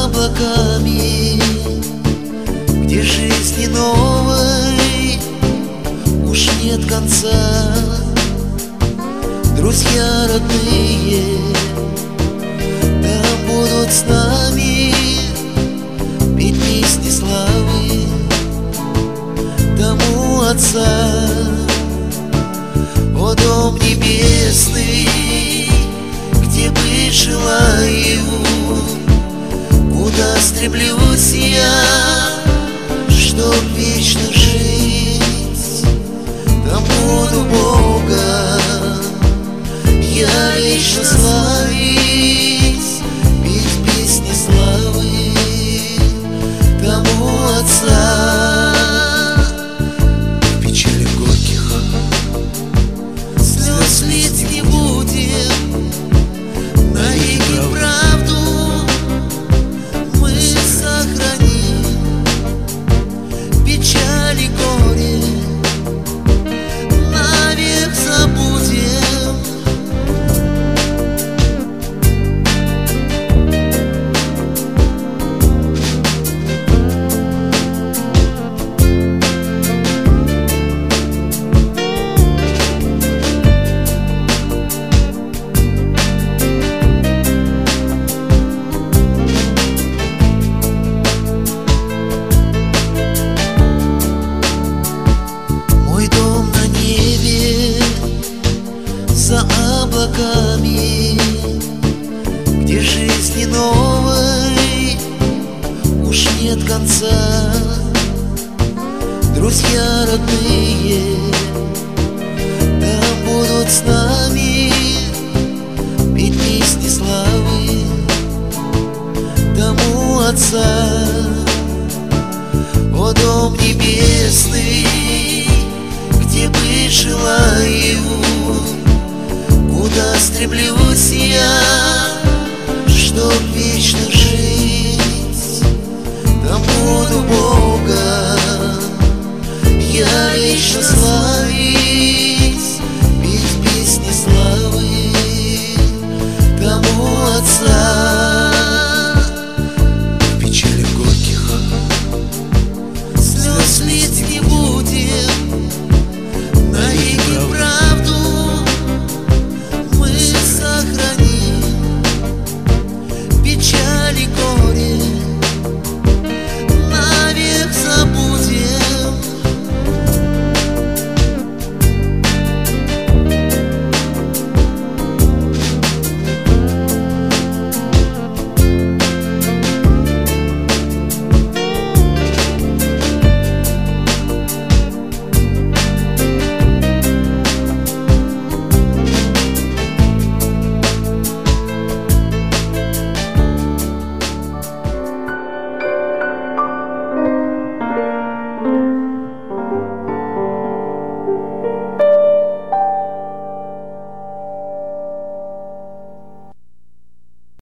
облаками, где жизни новой уж нет конца. Друзья родные там будут с нами петь песни славы тому Отца. О, дом небесный, где быть желаю, куда стремлюсь я, чтоб вечно жить. Там буду Бога я вечно славить, петь песни славы тому Отца. В печалях горьких слез лить не будем, навеки правду мы сохраним. Печали, горе навек забудем. За облаками, где жизни новой уж нет конца. Друзья родные там будут с нами петь песни славы тому Отца. О, дом небесный, где быть желаю, куда стремлюсь я, чтоб вечно жить.